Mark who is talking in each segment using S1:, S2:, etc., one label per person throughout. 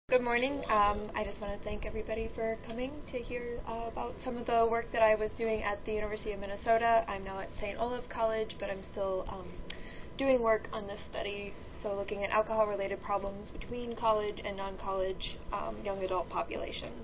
S1: Good morning. I just want to thank everybody for coming to hear about some of the work that I was doing at the University of Minnesota. I'm now at St. Olaf College, but I'm still doing work on this study, so looking at alcohol-related problems between college and non-college young adult populations.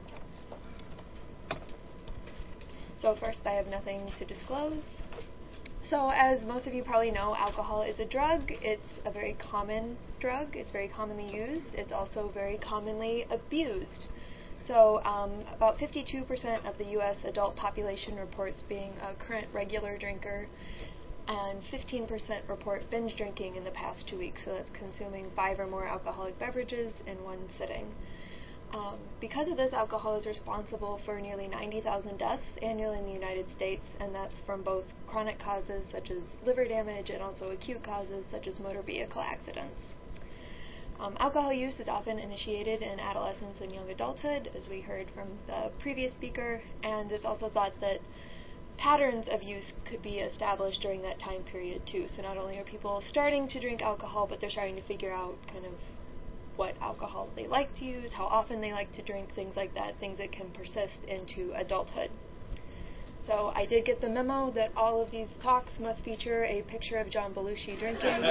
S1: So first, I have nothing to disclose. So as most of you probably know, alcohol is a drug. It's a very common drug. It's very commonly used. It's also very commonly abused. So about 52% of the U.S. adult population reports being a current regular drinker, and 15% report binge drinking in the past 2 weeks. So that's consuming 5 or more alcoholic beverages in one sitting. Because of this, alcohol is responsible for nearly 90,000 deaths annually in the United States, and that's from both chronic causes such as liver damage and also acute causes such as motor vehicle accidents. Alcohol use is often initiated in adolescence and young adulthood, as we heard from the previous speaker, and it's also thought that patterns of use could be established during that time period too. So not only are people starting to drink alcohol, but they're starting to figure out kind of what alcohol they like to use, how often they like to drink, things like that, things that can persist into adulthood. So I did get the memo that all of these talks must feature a picture of John Belushi drinking.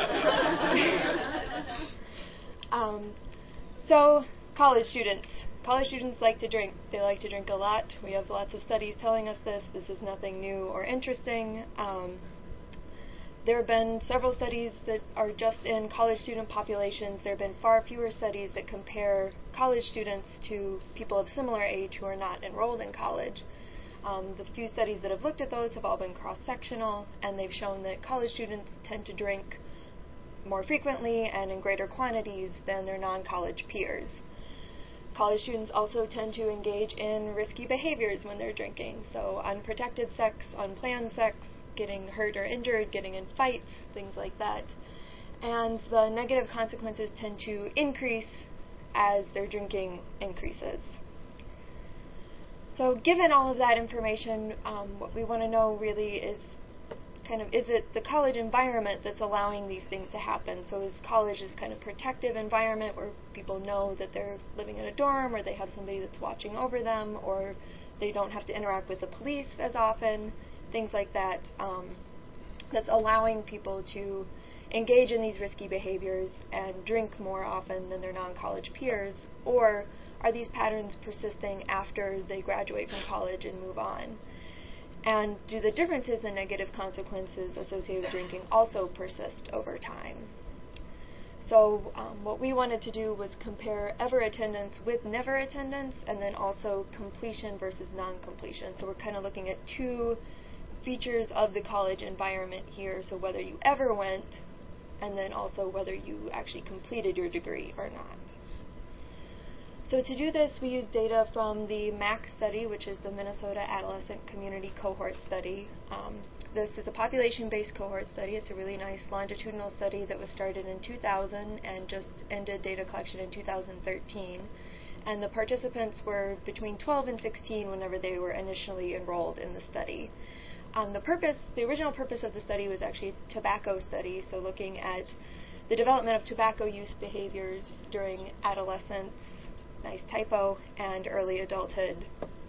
S1: So college students. College students like to drink. They like to drink a lot. We have lots of studies telling us this. This is nothing new or interesting. There have been several studies that are just in college student populations. There have been far fewer studies that compare college students to people of similar age who are not enrolled in college. The few studies that have looked at those have all been cross-sectional, and they've shown that college students tend to drink more frequently and in greater quantities than their non-college peers. College students also tend to engage in risky behaviors when they're drinking, so unprotected sex, unplanned sex, getting hurt or injured, getting in fights, things like that. And the negative consequences tend to increase as their drinking increases. So given all of that information, what we want to know really is is it the college environment that's allowing these things to happen? So is college this kind of protective environment where people know that they're living in a dorm, or they have somebody that's watching over them, or they don't have to interact with the police as often? Things like that, that's allowing people to engage in these risky behaviors and drink more often than their non-college peers, or are these patterns persisting after they graduate from college and move on? And do the differences in negative consequences associated with drinking also persist over time? So what we wanted to do was compare ever attendance with never attendance, and then also completion versus non-completion. So we're kind of looking at two features of the college environment here, so whether you ever went, and then also whether you actually completed your degree or not. So to do this, we used data from the MAC study, which is the Minnesota Adolescent Community Cohort Study. This is a population-based cohort study. It's a really nice longitudinal study that was started in 2000 and just ended data collection in 2013. And the participants were between 12 and 16 whenever they were initially enrolled in the study. The original purpose of the study was actually a tobacco study, so looking at the development of tobacco use behaviors during adolescence, nice typo, and early adulthood.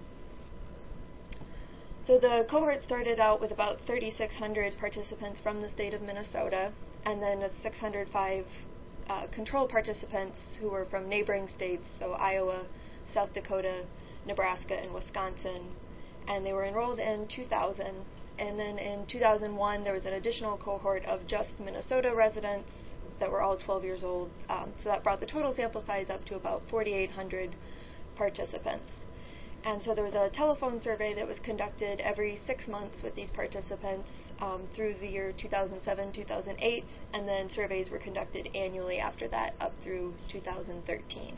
S1: So the cohort started out with about 3,600 participants from the state of Minnesota, and then 605 control participants who were from neighboring states, so Iowa, South Dakota, Nebraska, and Wisconsin. And they were enrolled in 2000, and then in 2001 there was an additional cohort of just Minnesota residents that were all 12 years old, so that brought the total sample size up to about 4,800 participants. And so there was a telephone survey that was conducted every 6 months with these participants through the year 2007-2008, and then surveys were conducted annually after that up through 2013.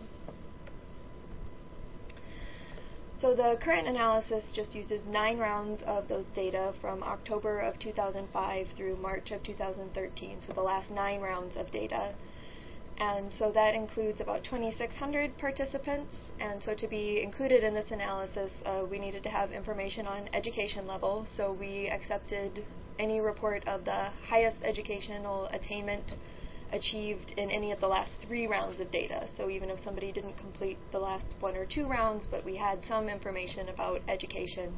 S1: So the current analysis just uses 9 rounds of those data from October of 2005 through March of 2013, so the last 9 rounds of data. And so that includes about 2,600 participants, and so to be included in this analysis, we needed to have information on education level, so we accepted any report of the highest educational attainment achieved in any of the last 3 rounds of data. So even if somebody didn't complete the last 1 or 2 rounds, but we had some information about education,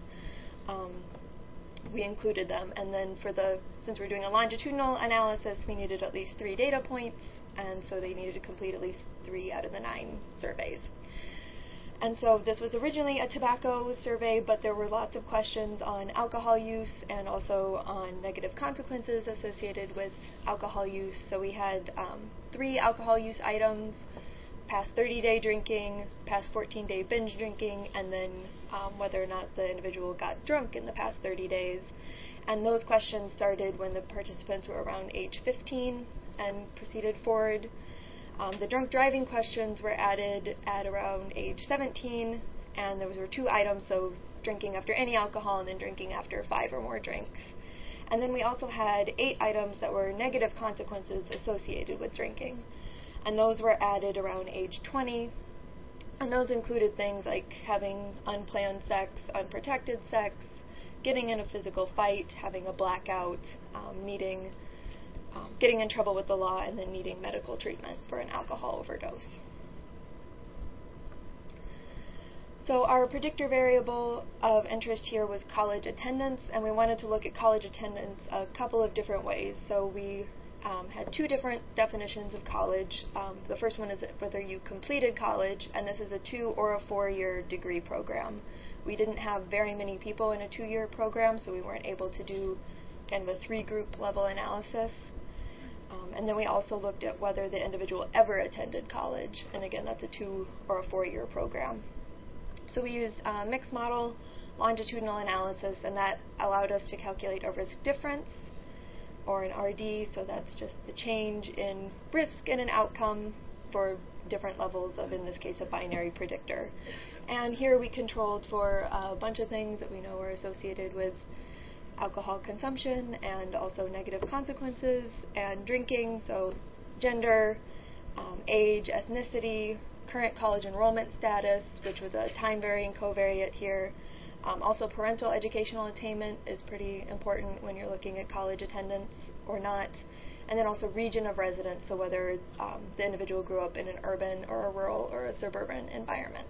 S1: we included them. And then since we're doing a longitudinal analysis, we needed at least 3 data points, and so they needed to complete at least 3 out of the 9 surveys. And so this was originally a tobacco survey, but there were lots of questions on alcohol use and also on negative consequences associated with alcohol use. So we had 3 alcohol use items: past 30-day drinking, past 14-day binge drinking, and then whether or not the individual got drunk in the past 30 days. And those questions started when the participants were around age 15 and proceeded forward. The drunk driving questions were added at around age 17, and those were 2 items, so drinking after any alcohol and then drinking after 5 or more drinks. And then we also had 8 items that were negative consequences associated with drinking, and those were added around age 20, and those included things like having unplanned sex, unprotected sex, getting in a physical fight, having a blackout, getting in trouble with the law, and then needing medical treatment for an alcohol overdose. So our predictor variable of interest here was college attendance, and we wanted to look at college attendance a couple of different ways. So we had 2 different definitions of college. The first one is whether you completed college, and this is a 2 or a 4-year degree program. We didn't have very many people in a 2-year program, so we weren't able to do kind of a 3-group level analysis. And then we also looked at whether the individual ever attended college, and again, that's a 2 or a 4-year program. So we used a mixed model longitudinal analysis, and that allowed us to calculate a risk difference, or an RD, so that's just the change in risk and an outcome for different levels of, in this case, a binary predictor. And here we controlled for a bunch of things that we know are associated with alcohol consumption and also negative consequences, and drinking, so gender, age, ethnicity, current college enrollment status, which was a time-varying covariate here. Also, parental educational attainment is pretty important when you're looking at college attendance or not. And then also region of residence, so whether the individual grew up in an urban or a rural or a suburban environment.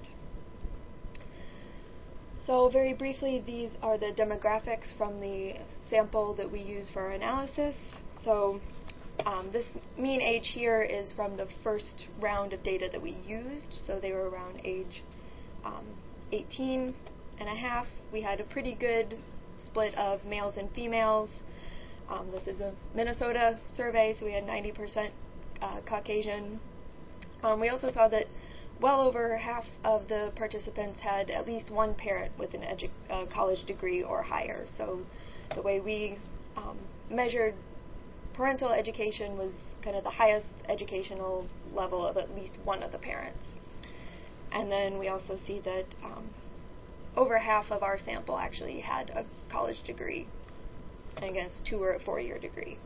S1: So very briefly, these are the demographics from the sample that we use for our analysis. So this mean age here is from the first round of data that we used. So they were around age 18 and a half. We had a pretty good split of males and females. This is a Minnesota survey, so we had 90% Caucasian. We also saw that well over half of the participants had at least one parent with a college degree or higher. So the way we measured parental education was kind of the highest educational level of at least one of the parents. And then we also see that over half of our sample actually had a college degree, and again, it's 2 or a 4-year degree.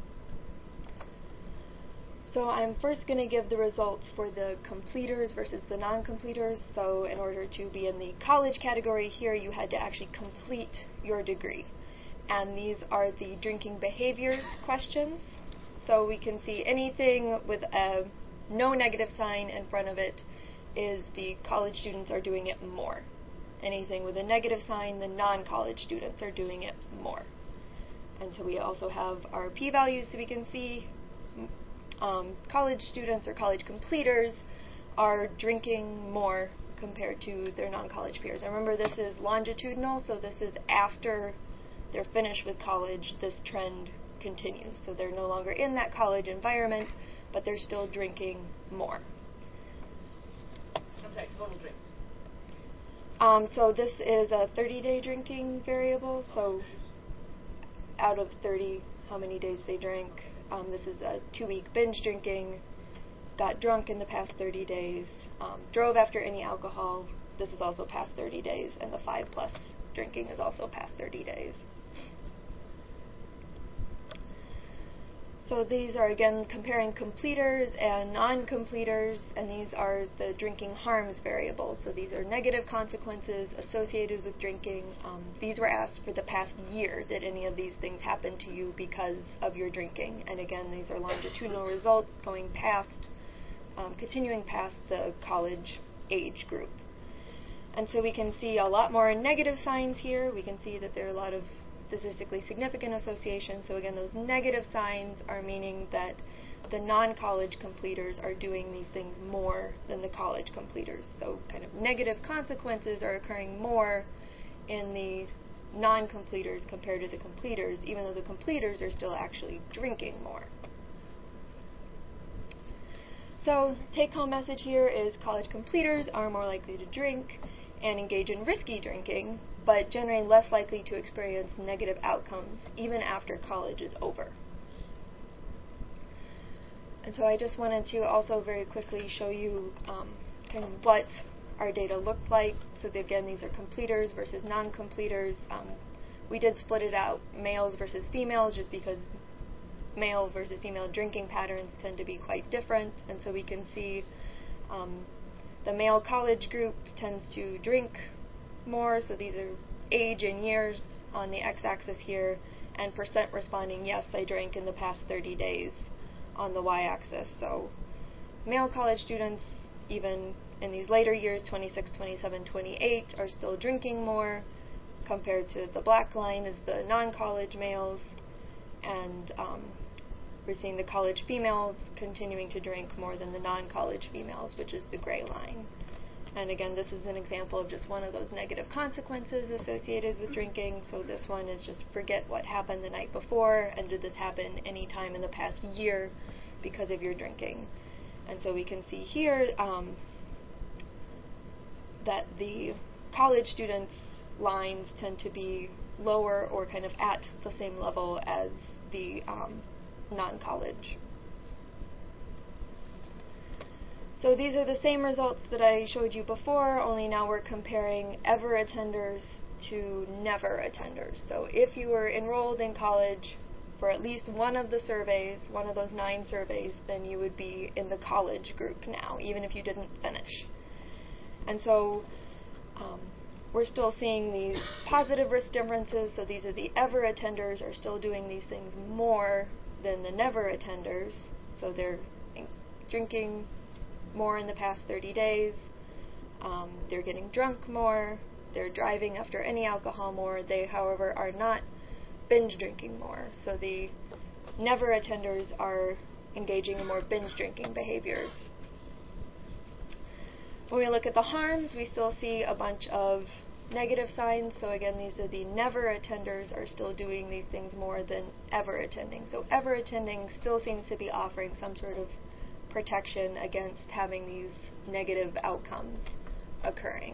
S1: So I'm first going to give the results for the completers versus the non-completers. So in order to be in the college category here, you had to actually complete your degree. And these are the drinking behaviors questions. So we can see anything with a no negative sign in front of it is the college students are doing it more. Anything with a negative sign, the non-college students are doing it more. And so we also have our p-values, so we can see college students or college completers are drinking more compared to their non-college peers. And remember, this is longitudinal, so this is after they're finished with college, this trend continues. So they're no longer in that college environment, but they're still drinking more.
S2: Okay, total drinks.
S1: So this is a 30-day drinking variable, so out of 30, how many days they drank. This is a 2-week binge drinking, got drunk in the past 30 days, drove after any alcohol. This is also past 30 days, and the 5+ drinking is also past 30 days. So these are, again, comparing completers and non-completers, and these are the drinking harms variables. So these are negative consequences associated with drinking. These were asked for the past year. Did any of these things happen to you because of your drinking? And again, these are longitudinal results going past, continuing past the college age group. And so we can see a lot more negative signs here. We can see that there are a lot of statistically significant associations. So again, those negative signs are meaning that the non-college completers are doing these things more than the college completers. So kind of negative consequences are occurring more in the non-completers compared to the completers, even though the completers are still actually drinking more. So take-home message here is college completers are more likely to drink and engage in risky drinking, but generally less likely to experience negative outcomes even after college is over. And so I just wanted to also very quickly show you kind of what our data looked like. So again, these are completers versus non-completers. We did split it out, males versus females, just because male versus female drinking patterns tend to be quite different. And so we can see the male college group tends to drink more, so these are age in years on the x-axis here, and percent responding, yes, I drank in the past 30 days on the y-axis. So male college students, even in these later years, 26, 27, 28, are still drinking more, compared to the black line is the non-college males, and we're seeing the college females continuing to drink more than the non-college females, which is the gray line. And again, this is an example of just one of those negative consequences associated with drinking. So this one is just forget what happened the night before, and did this happen any time in the past year because of your drinking. And so we can see here that the college students' lines tend to be lower or kind of at the same level as the non-college. So these are the same results that I showed you before, only now we're comparing ever attenders to never attenders. So if you were enrolled in college for at least one of the surveys, one of those 9 surveys, then you would be in the college group now, even if you didn't finish. And so we're still seeing these positive risk differences. So these are the ever attenders are still doing these things more than the never attenders. So they're drinking more in the past 30 days. They're getting drunk more. They're driving after any alcohol more. They, however, are not binge drinking more. So the never attenders are engaging in more binge drinking behaviors. When we look at the harms, we still see a bunch of negative signs. So again, these are the never attenders are still doing these things more than ever attending. So ever attending still seems to be offering some sort of protection against having these negative outcomes occurring.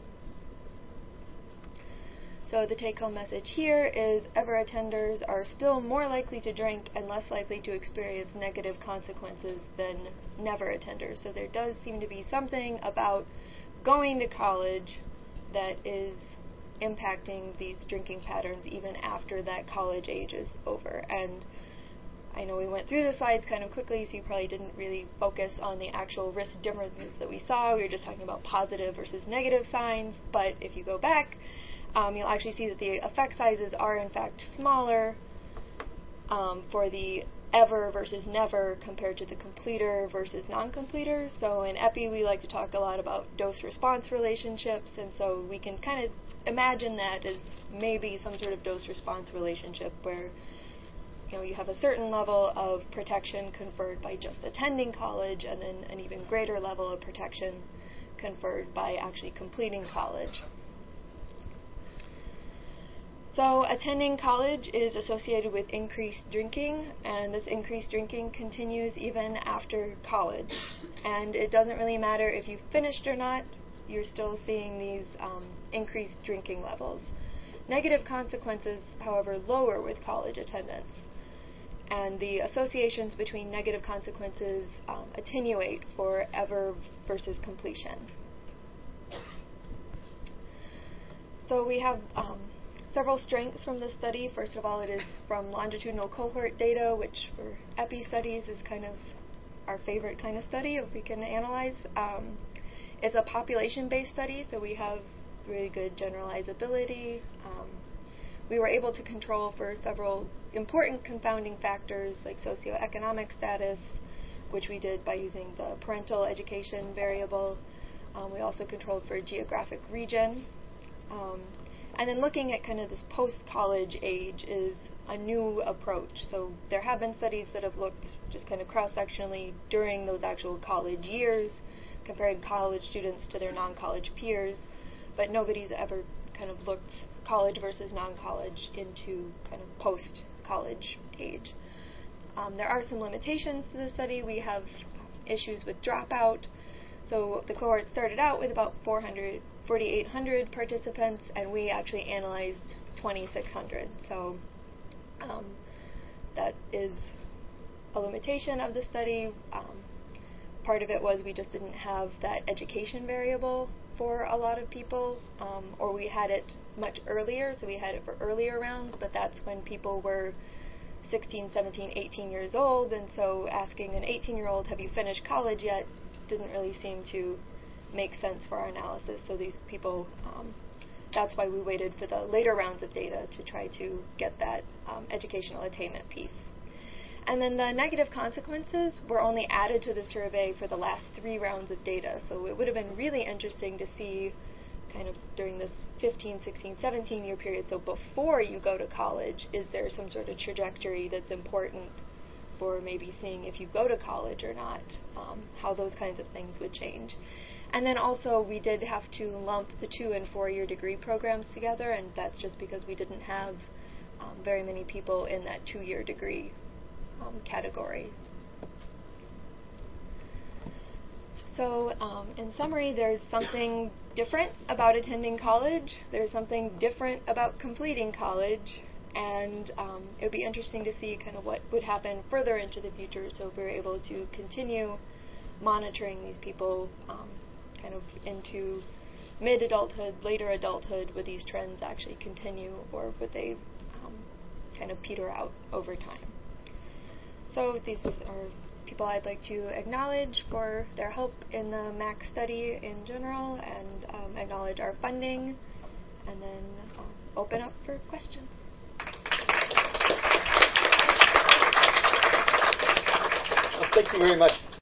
S1: So the take-home message here is ever attenders are still more likely to drink and less likely to experience negative consequences than never attenders. So there does seem to be something about going to college that is impacting these drinking patterns even after that college age is over. And I know we went through the slides kind of quickly, so you probably didn't really focus on the actual risk differences that we saw. We were just talking about positive versus negative signs, but if you go back, you'll actually see that the effect sizes are in fact smaller for the ever versus never compared to the completer versus non-completer. So in EPI, we like to talk a lot about dose-response relationships, and so we can kind of imagine that as maybe some sort of dose-response relationship where you have a certain level of protection conferred by just attending college, and then an even greater level of protection conferred by actually completing college. So attending college is associated with increased drinking, and this increased drinking continues even after college. And it doesn't really matter if you finished or not, you're still seeing these increased drinking levels. Negative consequences, however, lower with college attendance. And the associations between negative consequences attenuate for ever versus completion. So we have several strengths from the study. First of all, it is from longitudinal cohort data, which for EPI studies is kind of our favorite kind of study if we can analyze. It's a population-based study, so we have really good generalizability. We were able to control for several important confounding factors like socioeconomic status, which we did by using the parental education variable. We also controlled for geographic region. And then looking at kind of this post-college age is a new approach. So there have been studies that have looked just kind of cross-sectionally during those actual college years, comparing college students to their non-college peers, but nobody's ever kind of looked college versus non-college into kind of post-college age. There are some limitations to the study. We have issues with dropout. So the cohort started out with about 4,800 participants, and we actually analyzed 2,600. So that is a limitation of the study. Part of it was we just didn't have that education variable for a lot of people, or we had it much earlier, so we had it for earlier rounds, but that's when people were 16, 17, 18 years old, and so asking an 18-year-old, have you finished college yet, didn't really seem to make sense for our analysis. So these people, that's why we waited for the later rounds of data to try to get that educational attainment piece. And then the negative consequences were only added to the survey for the last 3 rounds of data. So it would have been really interesting to see kind of during this 15, 16, 17-year period, so before you go to college, is there some sort of trajectory that's important for maybe seeing if you go to college or not, how those kinds of things would change. And then also we did have to lump the 2- and 4-year degree programs together, and that's just because we didn't have very many people in that 2-year degree category. So in summary, there's something different about attending college. There's something different about completing college. And it would be interesting to see kind of what would happen further into the future, so if we're able to continue monitoring these people kind of into mid-adulthood, later adulthood, would these trends actually continue, or would they kind of peter out over time? So these are people I'd like to acknowledge for their help in the MAC study in general, and acknowledge our funding, and then open up for questions.
S2: Thank you very much.